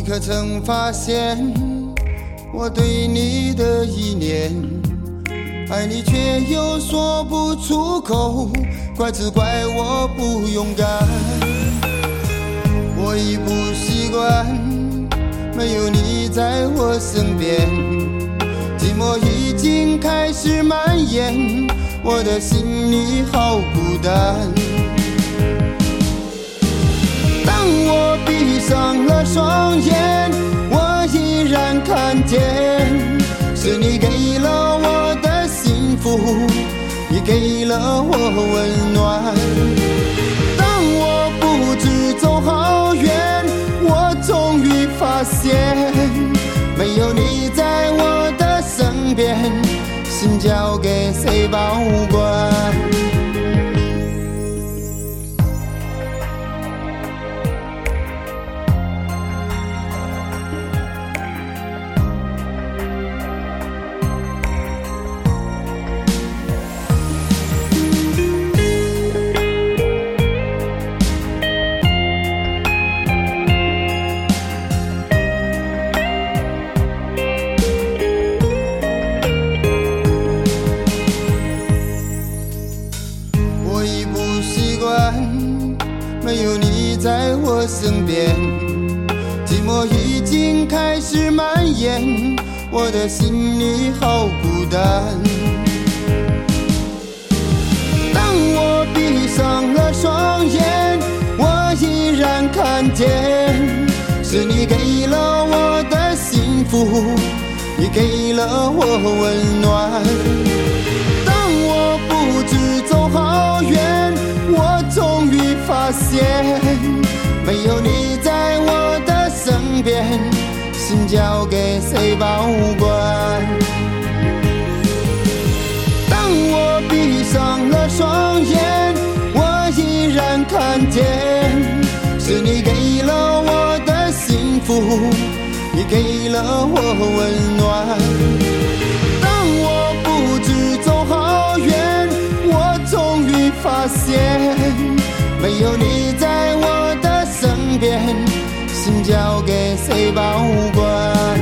你可曾发现我对你的依恋？爱你却又说不出口，怪只怪我不勇敢。我已不习惯没有你在我身边，寂寞已经开始蔓延，我的心里好孤单。当我闭上了双眼，我依然看见是你给了我的幸福，你给了我温暖。当我不知走好远，我终于发现没有你在我的身边，心交给谁保管？没有你在我身边，寂寞已经开始蔓延，我的心里好孤单。当我闭上了双眼，我依然看见是你给了我的幸福，你给了我温暖。当我不知走好远，我终于发现没有你在我的身边，心交给谁保管？当我闭上了双眼，我依然看见是你给了我的幸福，你给了我温暖。当我不知走好远，我终于发现没有你在我的身边，心交给谁保管？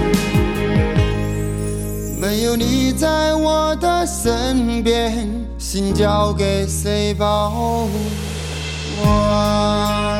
没有你在我的身边，心交给谁保管？